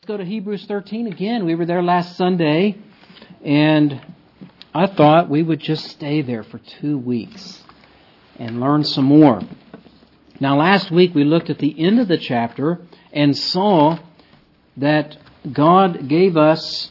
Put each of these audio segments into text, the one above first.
Go to Hebrews 13 again. We were there last Sunday, and I thought we would just stay there for 2 weeks and learn some more. Now, last week we looked at the end of the chapter and saw that God gave us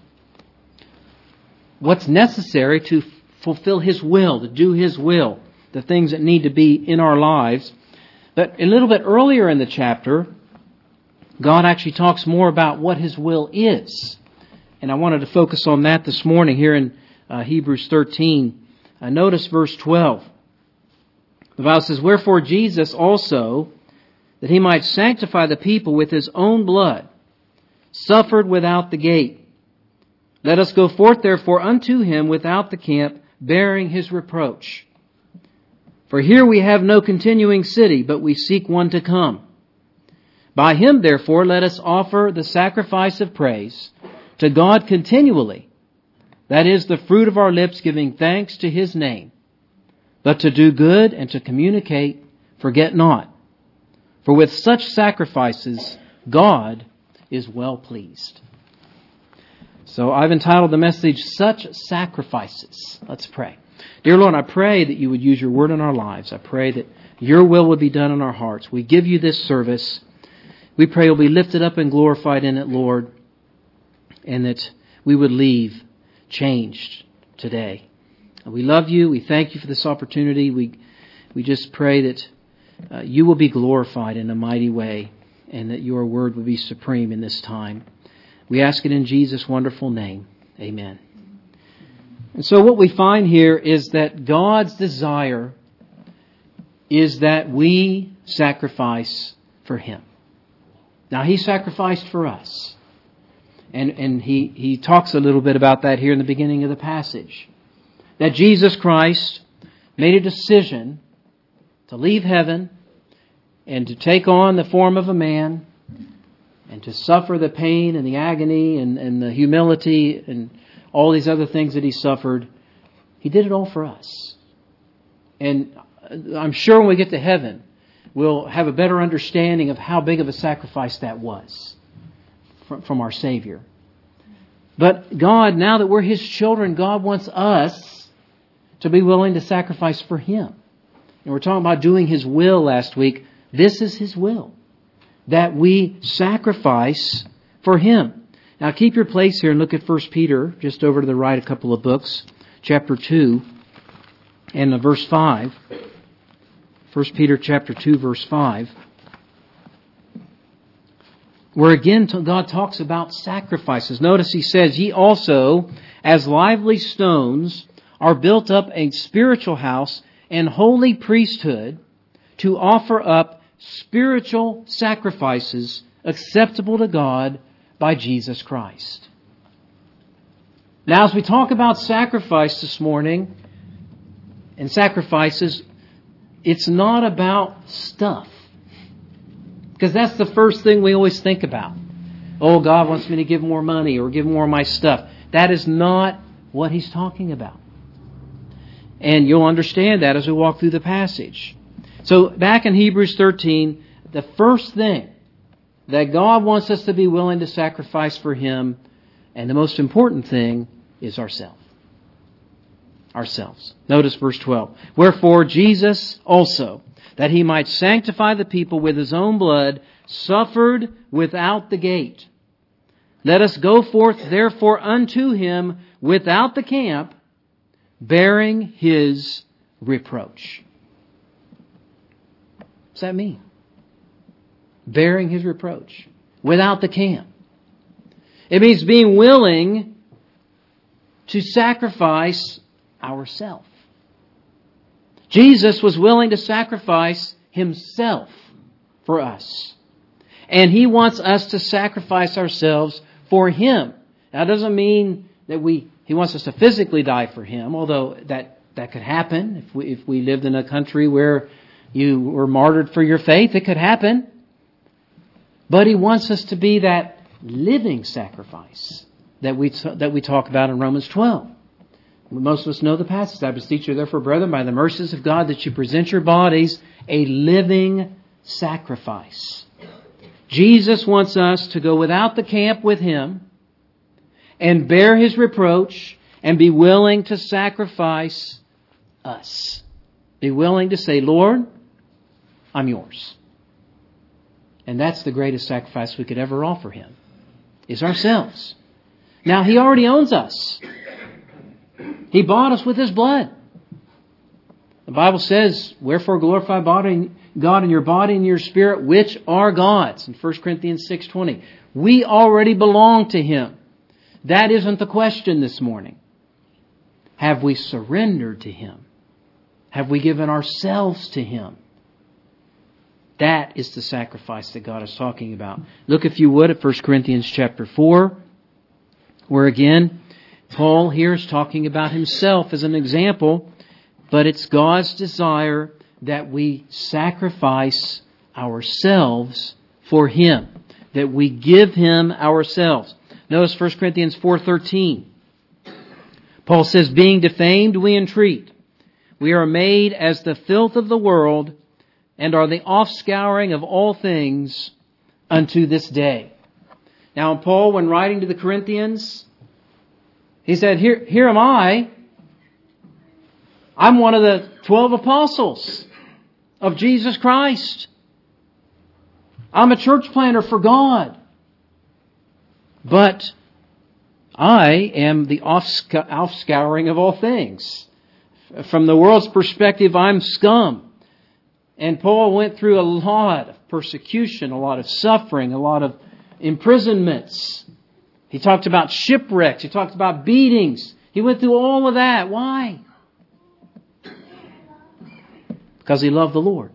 what's necessary to fulfill His will, to do His will, the things that need to be in our lives. But a little bit earlier in the chapter, God actually talks more about what His will is. And I wanted to focus on that this morning here in Hebrews 13. Notice verse 12. The Bible says, "Wherefore Jesus also, that He might sanctify the people with His own blood, suffered without the gate. Let us go forth therefore unto Him without the camp, bearing His reproach. For here we have no continuing city, but we seek one to come. By Him, therefore, let us offer the sacrifice of praise to God continually. That is the fruit of our lips, giving thanks to His name. But to do good and to communicate, forget not. For with such sacrifices, God is well pleased." So I've entitled the message, "Such Sacrifices." Let's pray. Dear Lord, I pray that You would use Your word in our lives. I pray that Your will would be done in our hearts. We give You this service. We pray You'll be lifted up and glorified in it, Lord, and that we would leave changed today. We love You. We thank You for this opportunity. We just pray that You will be glorified in a mighty way and that Your word will be supreme in this time. We ask it in Jesus' wonderful name. Amen. And so what we find here is that God's desire is that we sacrifice for Him. Now, He sacrificed for us. And he talks a little bit about that here in the beginning of the passage. That Jesus Christ made a decision to leave heaven and to take on the form of a man and to suffer the pain and the agony and the humility and all these other things that He suffered. He did it all for us. And I'm sure when we get to heaven, we'll have a better understanding of how big of a sacrifice that was from our Savior. But God, now that we're His children, God wants us to be willing to sacrifice for Him. And we're talking about doing His will last week. This is His will, that we sacrifice for Him. Now keep your place here and look at 1 Peter, just over to the right a couple of books, chapter 2 and verse 5. 1 Peter chapter 2, verse 5. Where again God talks about sacrifices. Notice He says, "Ye also, as lively stones, are built up a spiritual house and holy priesthood to offer up spiritual sacrifices acceptable to God by Jesus Christ." Now, as we talk about sacrifice this morning and sacrifices, it's not about stuff. Because that's the first thing we always think about. Oh, God wants me to give more money or give more of my stuff. That is not what He's talking about. And you'll understand that as we walk through the passage. So back in Hebrews 13, the first thing that God wants us to be willing to sacrifice for Him, and the most important thing, is ourselves. Ourselves. Notice verse 12. "Wherefore Jesus also, that He might sanctify the people with His own blood, suffered without the gate. Let us go forth therefore unto Him without the camp, bearing His reproach." What's that mean? Bearing His reproach. Without the camp. It means being willing to sacrifice ourselves. Jesus was willing to sacrifice Himself for us. And He wants us to sacrifice ourselves for Him. Now, it doesn't mean that He wants us to physically die for Him, although that could happen. If we lived in a country where you were martyred for your faith, it could happen. But He wants us to be that living sacrifice that we talk about in Romans 12. Most of us know the passage. "I beseech you therefore, brethren, by the mercies of God, that you present your bodies a living sacrifice." Jesus wants us to go without the camp with Him and bear His reproach and be willing to sacrifice us. Be willing to say, Lord, I'm yours. And that's the greatest sacrifice we could ever offer Him, is ourselves. Now, He already owns us. He bought us with His blood. The Bible says, wherefore glorify God in your body and your spirit, which are God's, in 1 Corinthians 6:20. We already belong to Him. That isn't the question this morning. Have we surrendered to Him? Have we given ourselves to Him? That is the sacrifice that God is talking about. Look, if you would, at 1 Corinthians chapter 4, where again, Paul here is talking about himself as an example, but it's God's desire that we sacrifice ourselves for Him, that we give Him ourselves. Notice 1 Corinthians 4:13. Paul says, being defamed, we entreat. We are made as the filth of the world and are the offscouring of all things unto this day. Now, Paul, when writing to the Corinthians, he said, here am I. I'm one of the 12 apostles of Jesus Christ. I'm a church planter for God. But I am the offscouring of all things. From the world's perspective, I'm scum. And Paul went through a lot of persecution, a lot of suffering, a lot of imprisonments. He talked about shipwrecks. He talked about beatings. He went through all of that. Why? Because he loved the Lord.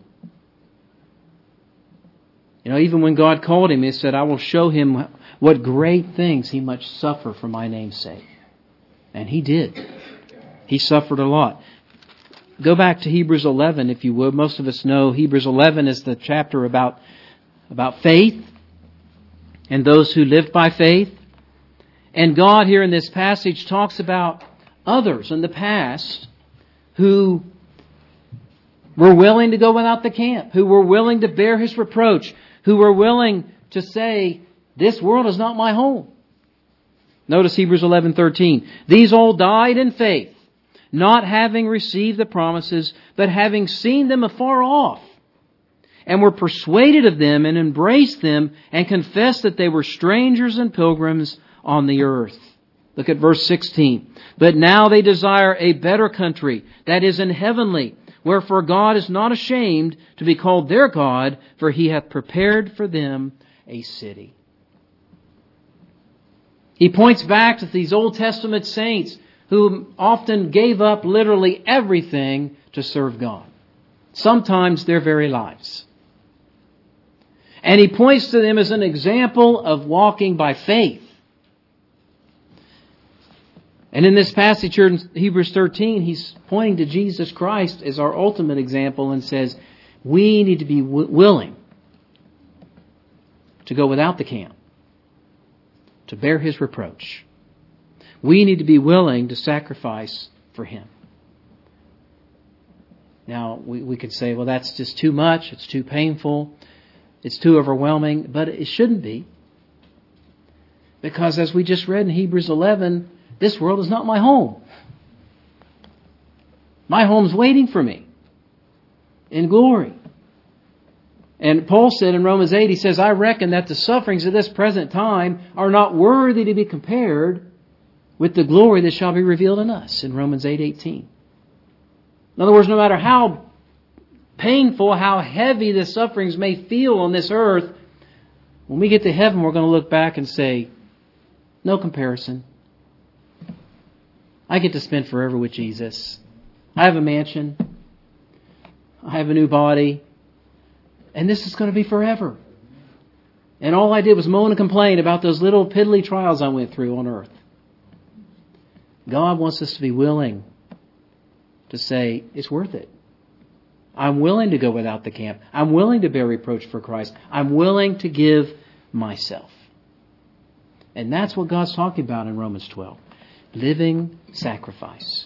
You know, even when God called him, He said, I will show him what great things he must suffer for my name's sake. And he did. He suffered a lot. Go back to Hebrews 11, if you would. Most of us know Hebrews 11 is the chapter about faith and those who live by faith. And God here in this passage talks about others in the past who were willing to go without the camp, who were willing to bear His reproach, who were willing to say, this world is not my home. Notice Hebrews 11:13. These all died in faith, not having received the promises, but having seen them afar off, and were persuaded of them and embraced them and confessed that they were strangers and pilgrims on the earth. Look at verse 16. But now they desire a better country, that is in heavenly. Wherefore God is not ashamed to be called their God, for He hath prepared for them a city. He points back to these Old Testament saints who often gave up literally everything to serve God. Sometimes their very lives. And he points to them as an example of walking by faith. And in this passage here in Hebrews 13, he's pointing to Jesus Christ as our ultimate example and says, we need to be willing to go without the camp, to bear His reproach. We need to be willing to sacrifice for Him. Now, we could say, well, that's just too much, it's too painful, it's too overwhelming, but it shouldn't be. Because as we just read in Hebrews 11, this world is not my home. My home's waiting for me in glory. And Paul said in Romans 8, he says, I reckon that the sufferings of this present time are not worthy to be compared with the glory that shall be revealed in us, in Romans 8:18. In other words, no matter how painful, how heavy the sufferings may feel on this earth, when we get to heaven, we're going to look back and say, no comparison. I get to spend forever with Jesus. I have a mansion. I have a new body. And this is going to be forever. And all I did was moan and complain about those little piddly trials I went through on earth. God wants us to be willing to say, it's worth it. I'm willing to go without the camp. I'm willing to bear reproach for Christ. I'm willing to give myself. And that's what God's talking about in Romans 12. Living sacrifice.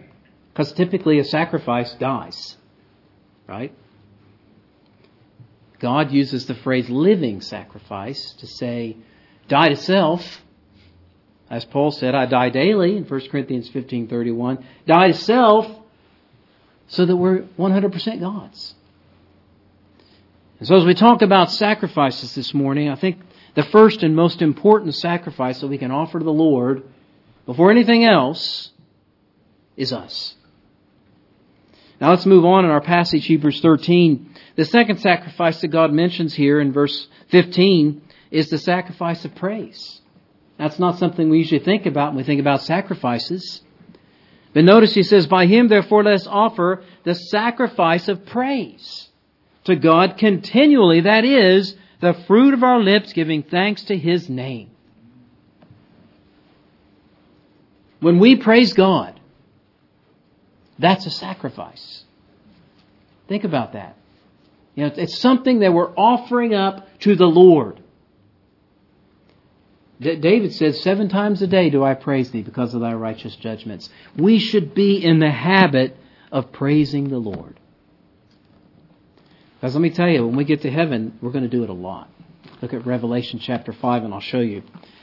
Because typically a sacrifice dies. Right? God uses the phrase living sacrifice to say, die to self. As Paul said, I die daily in 1 Corinthians 15:31. Die to self so that we're 100% God's. And so as we talk about sacrifices this morning, I think the first and most important sacrifice that we can offer to the Lord before anything else is us. Now let's move on in our passage, Hebrews 13. The second sacrifice that God mentions here in verse 15 is the sacrifice of praise. That's not something we usually think about when we think about sacrifices. But notice he says, by Him therefore let us offer the sacrifice of praise to God continually. That is, the fruit of our lips giving thanks to His name. When we praise God, that's a sacrifice. Think about that. It's something that we're offering up to the Lord. David says, 7 times a day do I praise Thee because of Thy righteous judgments. We should be in the habit of praising the Lord. Because let me tell you, when we get to heaven, we're going to do it a lot. Look at Revelation chapter 5 and I'll show you.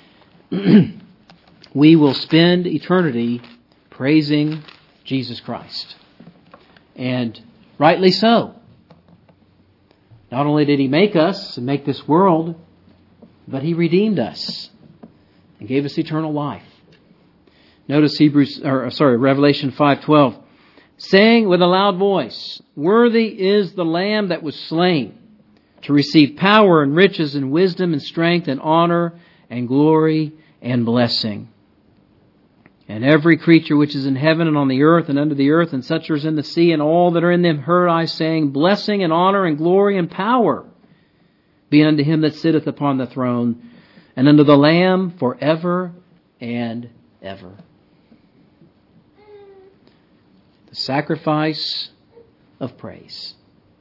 We will spend eternity praising Jesus Christ. And rightly so. Not only did He make us and make this world, but He redeemed us and gave us eternal life. Notice Revelation 5:12. Saying with a loud voice, worthy is the Lamb that was slain to receive power and riches and wisdom and strength and honor and glory and blessing. And every creature which is in heaven and on the earth and under the earth and such as in the sea and all that are in them heard I saying, blessing and honor and glory and power be unto Him that sitteth upon the throne and unto the Lamb forever and ever. The sacrifice of praise.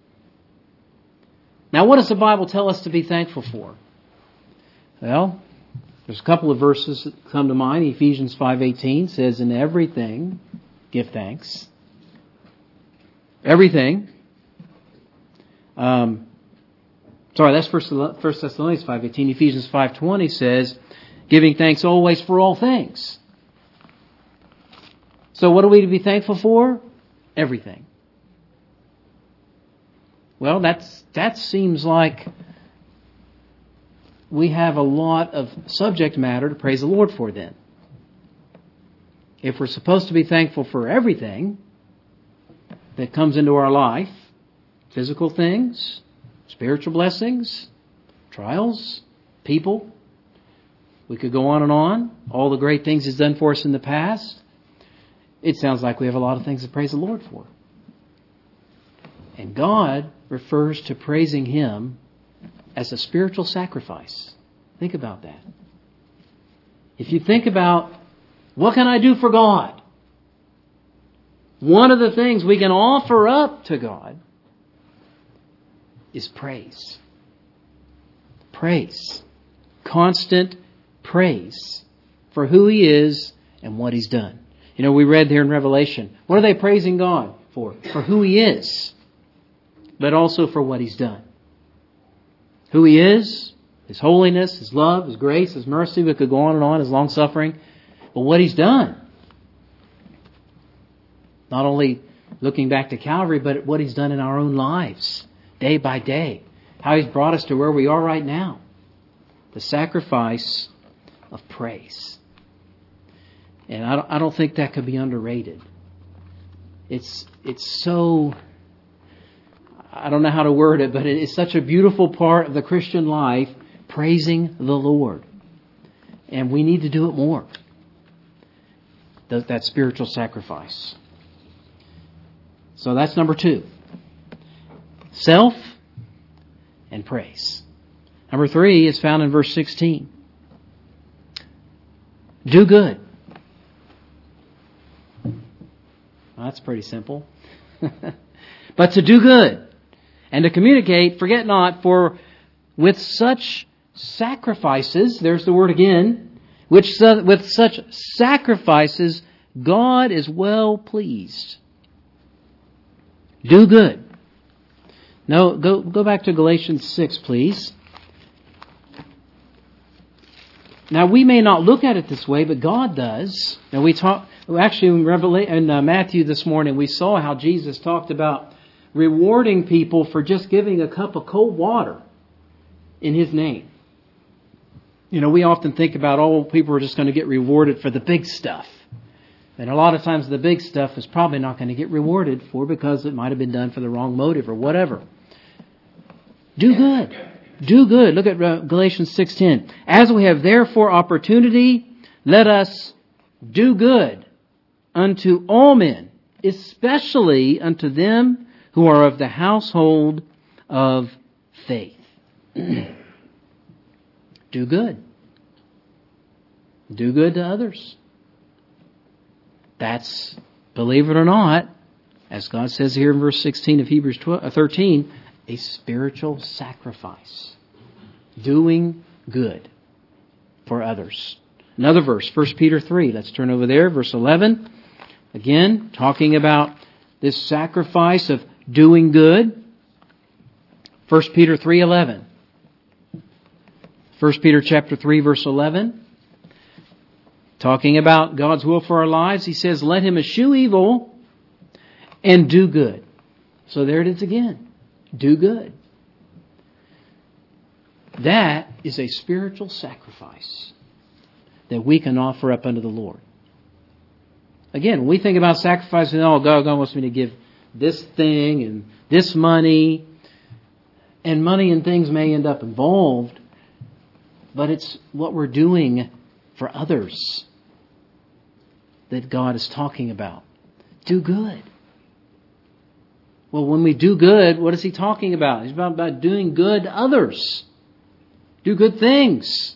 Now, what does the Bible tell us to be thankful for? Well, there's a couple of verses that come to mind. Ephesians 5:18 says, in everything, give thanks. Everything. That's 1 Thessalonians 5:18. Ephesians 5:20 says, giving thanks always for all things. So what are we to be thankful for? Everything. Well, that seems like we have a lot of subject matter to praise the Lord for then. If we're supposed to be thankful for everything that comes into our life, physical things, spiritual blessings, trials, people, we could go on and on, all the great things He's done for us in the past, it sounds like we have a lot of things to praise the Lord for. And God refers to praising Him as a spiritual sacrifice. Think about that. If you think about, what can I do for God? One of the things we can offer up to God is praise. Praise. Constant praise for who He is and what He's done. We read there in Revelation, what are they praising God for? For who He is, but also for what He's done. Who He is, His holiness, His love, His grace, His mercy. We could go on and on, His long-suffering. But what He's done. Not only looking back to Calvary, but what He's done in our own lives, day by day. How He's brought us to where we are right now. The sacrifice of praise. And I don't think that could be underrated. It's so... I don't know how to word it, but it is such a beautiful part of the Christian life, praising the Lord. And we need to do it more. That spiritual sacrifice. So that's number 2. Self and praise. Number 3 is found in verse 16. Do good. Well, that's pretty simple. But to do good. And to communicate, forget not, for with such sacrifices, there's the word again, with such sacrifices, God is well pleased. Do good. No, go back to Galatians 6, please. Now, we may not look at it this way, but God does. Now, actually, in Matthew this morning, we saw how Jesus talked about rewarding people for just giving a cup of cold water in His name. We often think about, people are just going to get rewarded for the big stuff. And a lot of times the big stuff is probably not going to get rewarded for because it might have been done for the wrong motive or whatever. Do good. Do good. Look at Galatians 6:10. As we have therefore opportunity, let us do good unto all men, especially unto them who are of the household of faith. Do good. Do good to others. That's, believe it or not, as God says here in verse 16 of Hebrews 13, a spiritual sacrifice. Doing good for others. Another verse, 1 Peter 3. Let's turn over there, verse 11. Again, talking about this sacrifice of doing good. 1 Peter 3:11. 1 Peter chapter 3, verse 11. Talking about God's will for our lives, he says, let him eschew evil and do good. So there it is again. Do good. That is a spiritual sacrifice that we can offer up unto the Lord. Again, when we think about sacrificing, God wants me to give this thing and this money, and money and things may end up involved, but it's what we're doing for others that God is talking about. Do good. Well, when we do good, what is He talking about? He's about doing good to others. Do good things.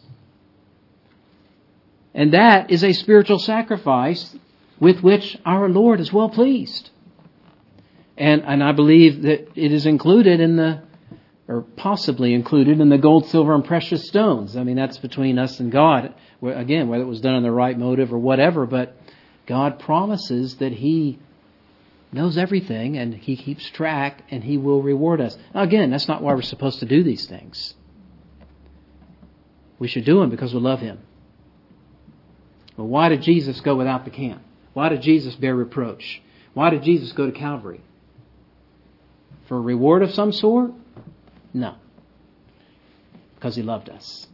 And that is a spiritual sacrifice with which our Lord is well pleased. And I believe that it is included or possibly included in the gold, silver, and precious stones. I mean, that's between us and God. Again, whether it was done in the right motive or whatever, but God promises that He knows everything and He keeps track and He will reward us. Now again, that's not why we're supposed to do these things. We should do them because we love Him. Well, why did Jesus go without the camp? Why did Jesus bear reproach? Why did Jesus go to Calvary? For a reward of some sort? No. Because He loved us.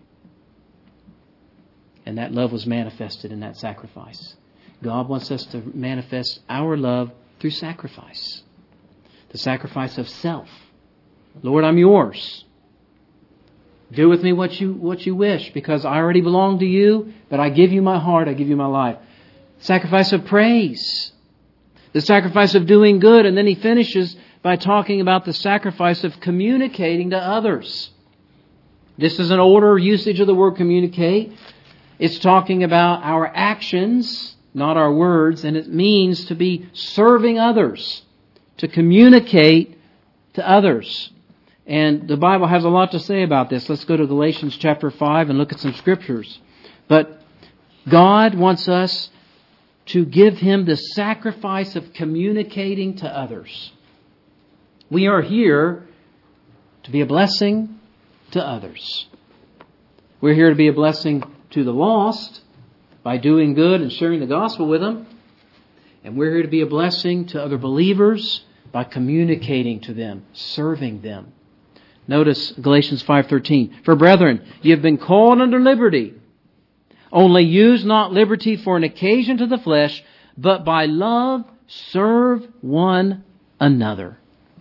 And that love was manifested in that sacrifice. God wants us to manifest our love through sacrifice. The sacrifice of self. Lord, I'm yours. Do with me what you wish, because I already belong to you, but I give you my heart, I give you my life. Sacrifice of praise. The sacrifice of doing good. And then he finishes by talking about the sacrifice of communicating to others. This is an older usage of the word communicate. It's talking about our actions, not our words, and it means to be serving others, to communicate to others. And the Bible has a lot to say about this. Let's go to Galatians chapter 5 and look at some scriptures. But God wants us to give Him the sacrifice of communicating to others. We are here to be a blessing to others. We're here to be a blessing to the lost by doing good and sharing the gospel with them. And we're here to be a blessing to other believers by communicating to them, serving them. Notice Galatians 5:13. For brethren, ye have been called unto liberty. Only use not liberty for an occasion to the flesh, but by love serve one another.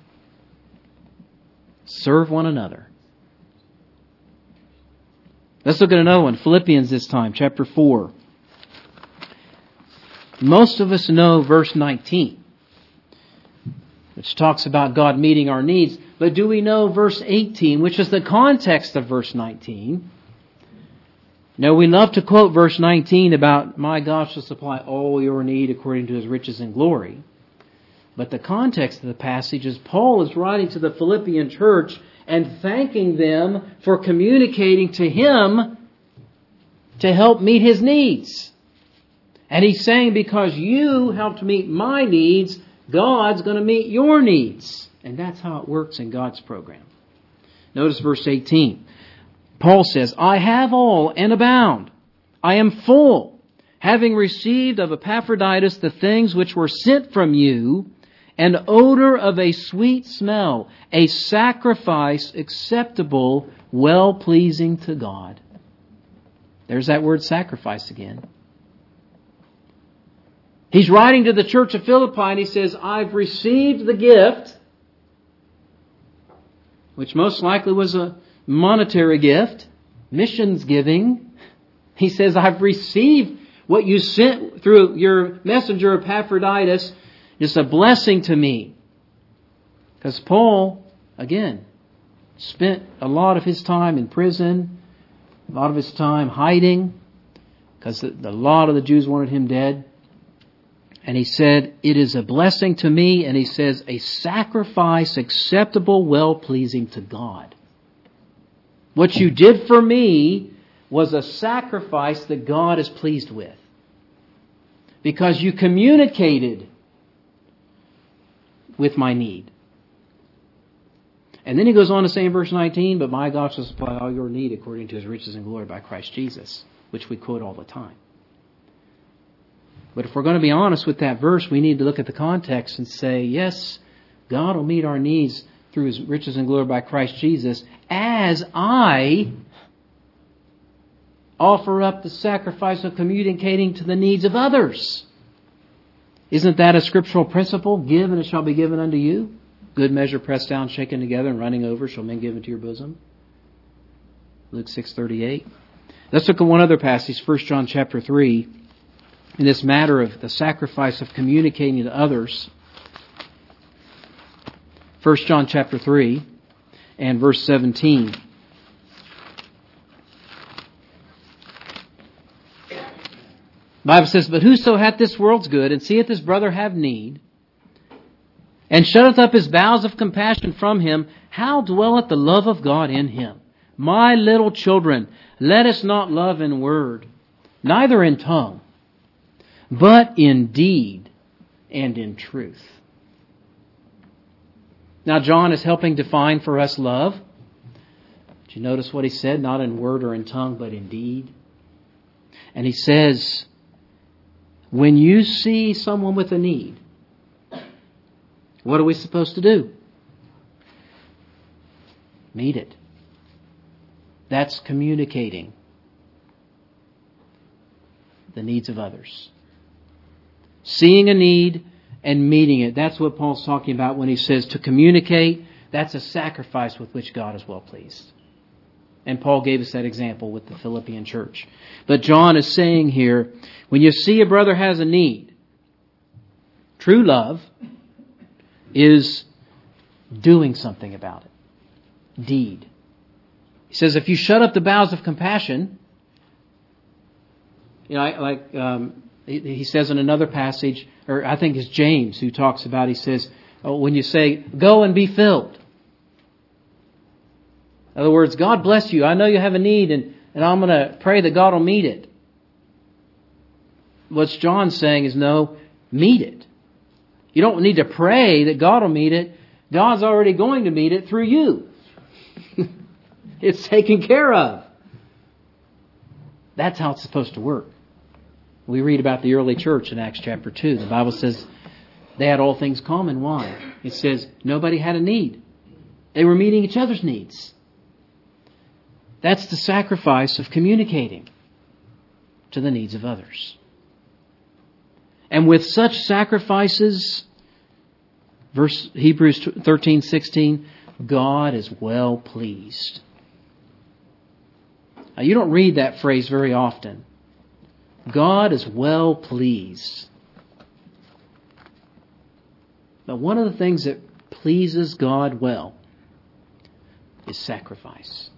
Serve one another. Let's look at another one. Philippians this time, chapter 4. Most of us know verse 19, which talks about God meeting our needs. But do we know verse 18, which is the context of verse 19? Now, we love to quote verse 19 about, my God shall supply all your need according to His riches and glory. But the context of the passage is Paul is writing to the Philippian church and thanking them for communicating to him to help meet his needs. And he's saying, because you helped meet my needs, God's going to meet your needs. And that's how it works in God's program. Notice verse 18. Paul says, I have all and abound. I am full, having received of Epaphroditus the things which were sent from you, an odor of a sweet smell, a sacrifice acceptable, well-pleasing to God. There's that word sacrifice again. He's writing to the church of Philippi and he says, I've received the gift, which most likely was a monetary gift, missions giving. He says, I've received what you sent through your messenger Epaphroditus. It's a blessing to me. Because Paul, again, spent a lot of his time in prison, a lot of his time hiding, because a lot of the Jews wanted him dead. And he said, it is a blessing to me, and he says, a sacrifice acceptable, well-pleasing to God. What you did for me was a sacrifice that God is pleased with. Because you communicated with my need. And then he goes on to say in verse 19, but my God shall supply all your need according to His riches and glory by Christ Jesus, which we quote all the time. But if we're going to be honest with that verse, we need to look at the context and say, yes, God will meet our needs through His riches and glory by Christ Jesus as I offer up the sacrifice of communicating to the needs of others. Isn't that a scriptural principle? Give and it shall be given unto you. Good measure pressed down, shaken together, and running over shall men give into your bosom. Luke 6:38. Let's look at one other passage, 1 John chapter 3. In this matter of the sacrifice of communicating to others. 1 John chapter 3 and verse 17. The Bible says, but whoso hath this world's good, and seeth his brother have need, and shutteth up his bowels of compassion from him, how dwelleth the love of God in him? My little children, let us not love in word, neither in tongue, but in deed and in truth. Now John is helping define for us love. Did you notice what he said? Not in word or in tongue, but in deed. And he says, when you see someone with a need, what are we supposed to do? Meet it. That's communicating the needs of others. Seeing a need and meeting it. That's what Paul's talking about when he says to communicate. That's a sacrifice with which God is well pleased. And Paul gave us that example with the Philippian church. But John is saying here, when you see a brother has a need, true love is doing something about it. Deed. He says, if you shut up the bowels of compassion, he says in another passage, or I think it's James who talks about, he says, when you say, go and be filled. In other words, God bless you. I know you have a need and I'm going to pray that God will meet it. What John's saying is, no, meet it. You don't need to pray that God will meet it. God's already going to meet it through you. It's taken care of. That's how it's supposed to work. We read about the early church in Acts chapter 2. The Bible says they had all things common. Why? It says nobody had a need. They were meeting each other's needs. That's the sacrifice of communicating to the needs of others. And with such sacrifices, Hebrews 13:16, God is well pleased. Now, you don't read that phrase very often. God is well pleased. But one of the things that pleases God well is sacrifice.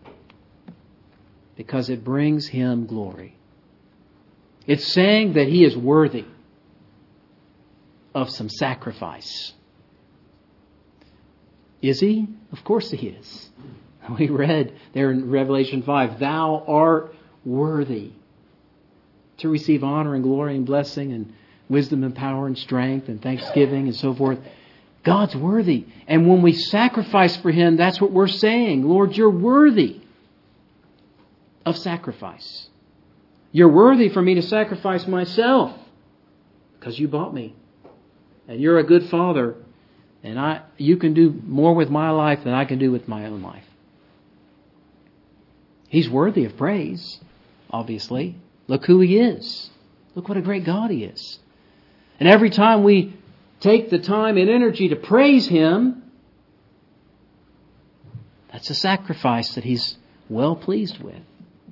Because it brings Him glory. It's saying that He is worthy of some sacrifice. Is He? Of course He is. We read there in Revelation 5, Thou art worthy to receive honor and glory and blessing and wisdom and power and strength and thanksgiving and so forth. God's worthy. And when we sacrifice for Him, that's what we're saying. Lord, You're worthy of sacrifice. You're worthy for me to sacrifice myself because You bought me. And You're a good Father. And You can do more with my life than I can do with my own life. He's worthy of praise, obviously. Look who He is. Look what a great God He is. And every time we take the time and energy to praise Him, that's a sacrifice that He's well pleased with.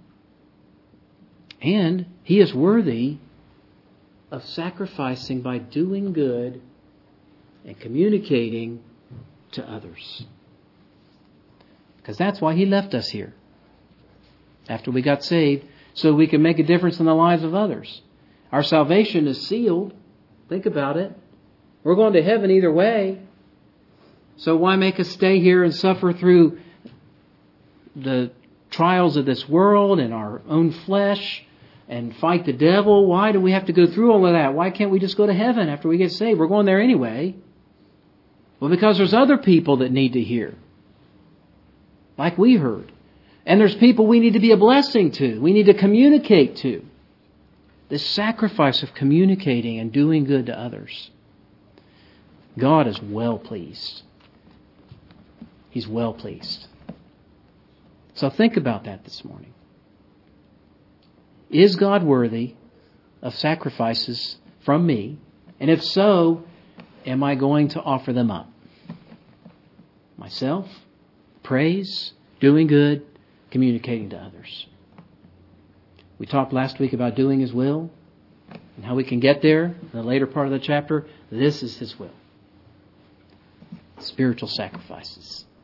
And He is worthy of sacrificing by doing good and communicating to others. Because that's why He left us here after we got saved, so we can make a difference in the lives of others. Our salvation is sealed. Think about it. We're going to heaven either way. So why make us stay here and suffer through the trials of this world and our own flesh and fight the devil? Why do we have to go through all of that? Why can't we just go to heaven after we get saved? We're going there anyway. Well, because there's other people that need to hear, like we heard. And there's people we need to be a blessing to. We need to communicate to. This sacrifice of communicating and doing good to others. God is well pleased. He's well pleased. So think about that this morning. Is God worthy of sacrifices from me? And if so, am I going to offer them up? Myself, praise, doing good, communicating to others. We talked last week about doing His will and how we can get there in the later part of the chapter. This is His will. Spiritual sacrifices.